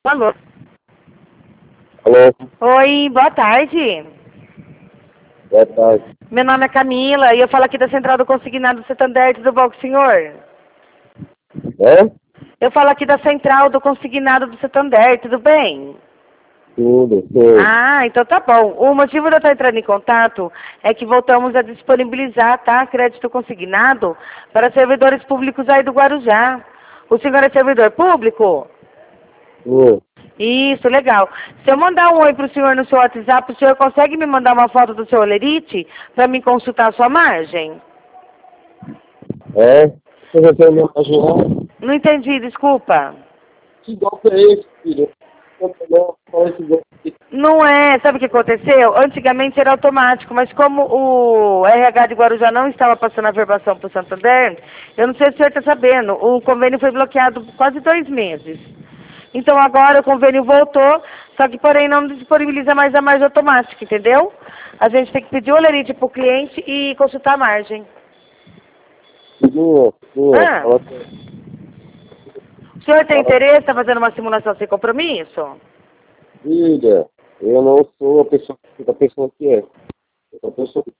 Alô? Alô, Oi, boa tarde. boa tarde. Meu nome é Camila e eu falo aqui da Central do Consignado do Santander, tudo bom com o senhor? É? Eu falo aqui da Central do Consignado do Santander, tudo bem? Tudo. Ah, então tá bom. O motivo de eu estar entrando em contato é que voltamos a disponibilizar, tá, crédito consignado para servidores públicos aí do Guarujá. O senhor é servidor público? Tudo. Isso, legal. Se eu mandar um oi pro senhor no seu WhatsApp, o senhor consegue me mandar uma foto do seu olerite para me consultar a sua margem? É? Você quer me imaginar? Não entendi, desculpa. Que golpe é esse, filho? Não, fala esse golpe. Não é, sabe o que aconteceu? Antigamente era automático, mas como o RH de Guarujá não estava passando a verbação para o Santander, eu não sei se o senhor está sabendo, o convênio foi bloqueado por quase 2 meses. Então agora o convênio voltou, só que porém não disponibiliza mais a margem automática, entendeu? A gente tem que pedir o olerite para o cliente e consultar a margem. Filho, Ah, fala, o senhor tem fala, interesse? Está fazendo uma simulação sem compromisso? filha, eu não sou a pessoa que é. Eu sou a pessoa